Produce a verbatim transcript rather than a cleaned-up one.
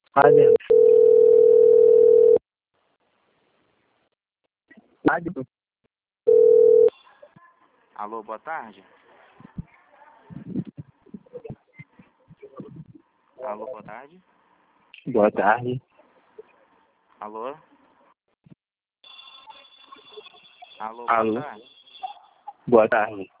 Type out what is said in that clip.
Fazendo. Rádio. Alô, boa tarde. Alô, boa tarde. Boa tarde. Alô? Alô, boa Alô. tarde. Boa tarde.